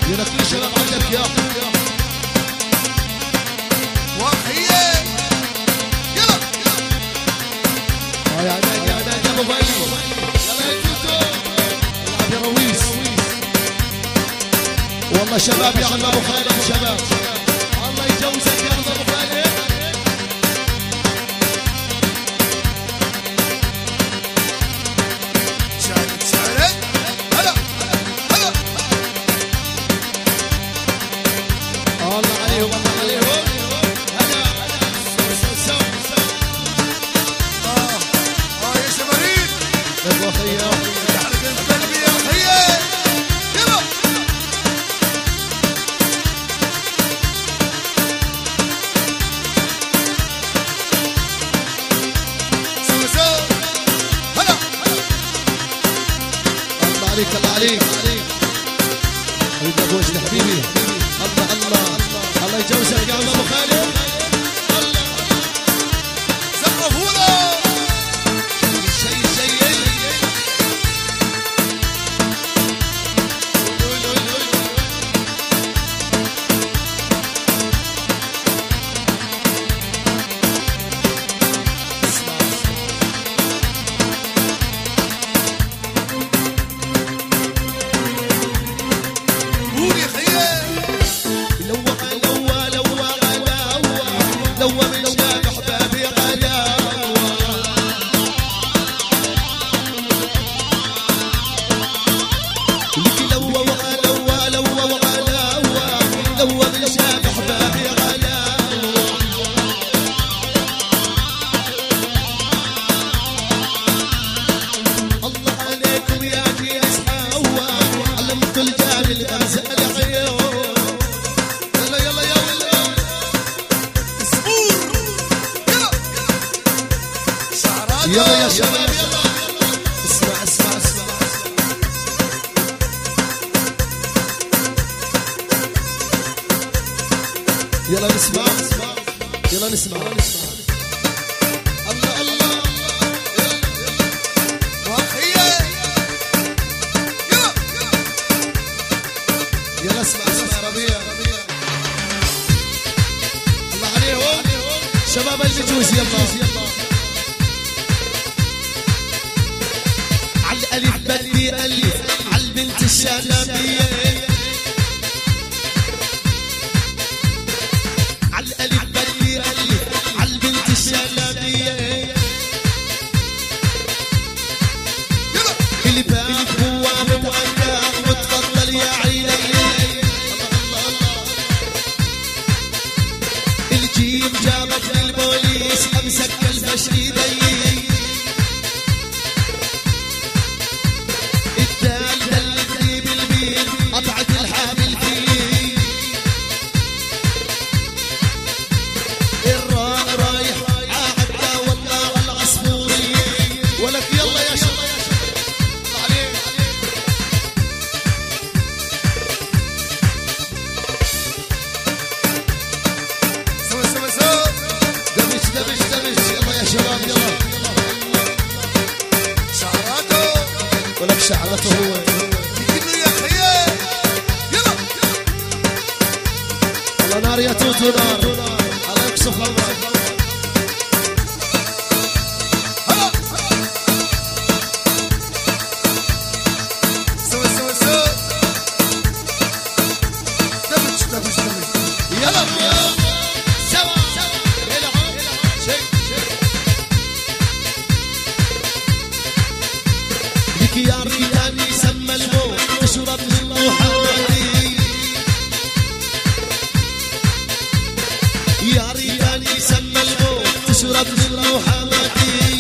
يلا كل شباب عندك يا وخيه يلا يا عماد يا عماد يا ابو فايز يلا يا توتو العب يا رويس والله شباب يا عم ابو خالد شباب الله يجوزك يا عم ابو خالد شارك شارك هلا هلا الله عليهم الله عليهم هلا يا شماريك يا خيا تحرك قلبي يا خيه يلا سوا سوا هلا الله عليك الله عليك حبيبي ابو وجد حبيبي الله الله الله يجوزك يا عم ابو خالد زقفونا شيء شيء قول يا خيه لو من شاف احبابي غلاوة لو من شاف احبابي غلاوة الله عليكم يا جيس حوا علمت الجاري الغمزة العيون يلا يلا يا ولد صبور يلا شعرات يلا يا شباب يلا اسمع اسمع اسمع يلا نسمع يلا نسمع الله الله وخيه يلا يلا اسمع اسمع ربيع الله عليهم شباب المجوز يلا على الالف بدي الف على البنت الشلبيه على الالف بدي الف على البنت الشلبيه يلا الباب بواب وأنام وتفضل يا عيني الله الله الجيب جابت للبوليس امسك الفش ايدي الدال دلتني بالبيت قطعت الحامل فيه الراء رايح عاهدتا والله والعصفورية ولك يلا يا شباب عليك سوا سوا سوا دبش دبش دبش يلا يا شباب يلا شعراته ولك شعرته هو يقول يا خيه يلا الله نار يا توتو نار الله يكسف الله هلا سوا سوا سوا دبش دبش دبش يلا سوا العب شيء لك يا ريتاني سمى الموت تشرب من روحاني يا ريتاني سمى الموت تشرب من روحاني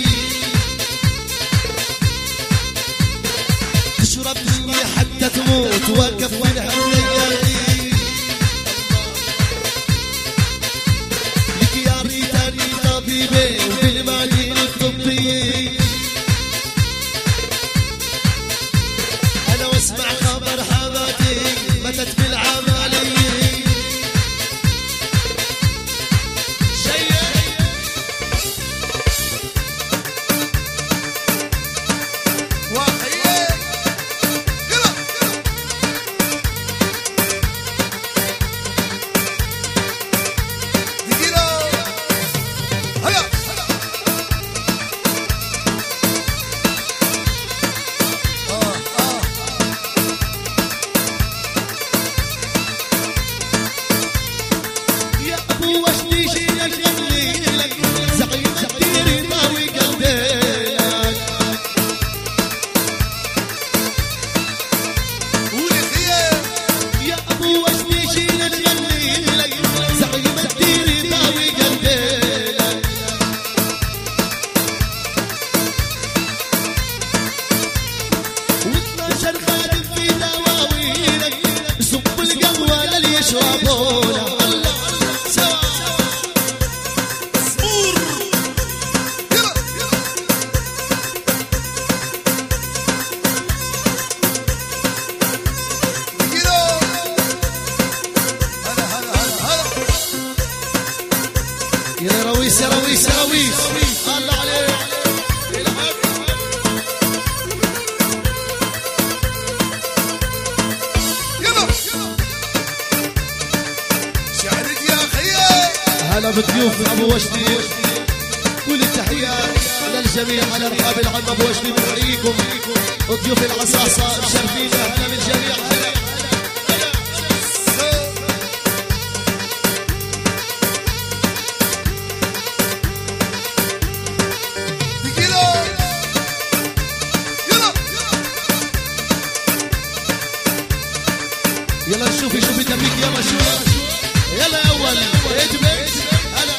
تشرب مني حتى تموت واقف من هالليالي لك يا ريتاني طبيبي وبالمدينة الطبية أنا واسمع خبر حماتي ماتت بالعملية شيء وخيه يلا هلا بضيوف ابو وشدي، كل التحيات للجميع على رحاب العم ابو وشدي، بنحييكم وضيوف العصاصه مشرفينا، هلا بالجميع. يلا شوفي دمك، يلا شوف، يلا يا اول اجبد. هلا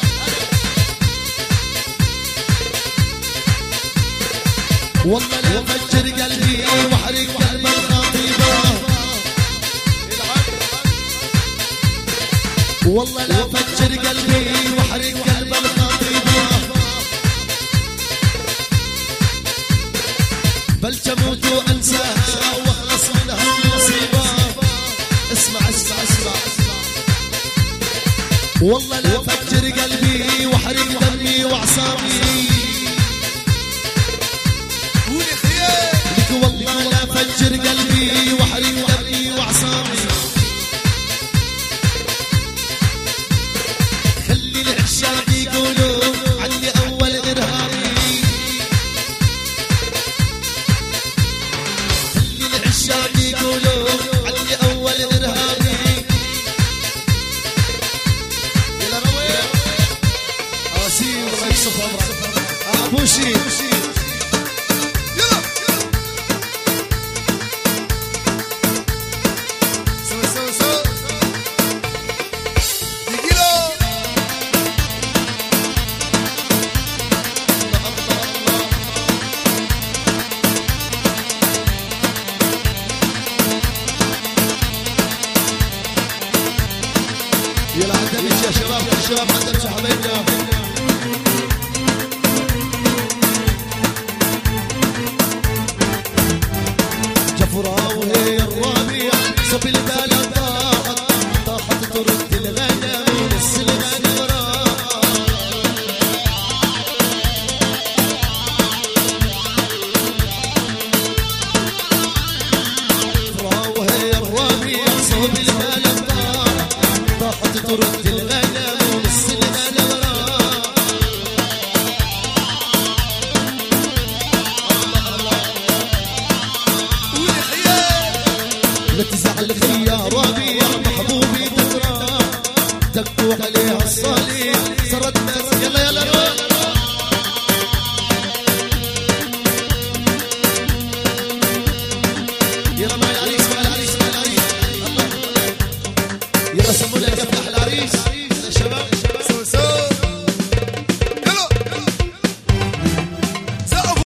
والله لا فجر قلبي واحرق قلب الخطيبه، والله لا فجر قلبي واحرق قلب الخطيبه، بل تموت وانساها واخلص من هالمصيبه. اسمع اسمع اسمع، والله لا فجر قلبي واحرق دمي واعصابي، لك والله لا فجر قلبي واحرق دمي واعصابي، خلي العشاق يقولوا عني اول ارهابي، خلي العشاق يقولوا عني اول ارهابي. يلا روي اواسيم الله يكشف عمرك ابوشي. يلا عندنا يا شباب، يا شباب عندنا حبايبنا. جفرة وهي الربيع صب البلد طاحت ترد الغنم ونص الغنم راح. جفرة وهي الربيع صب البلد طاحت ترد الغنم ونص الغنم راح. لا تزعل يا ربيع محبوبي تتراح، دقوا علي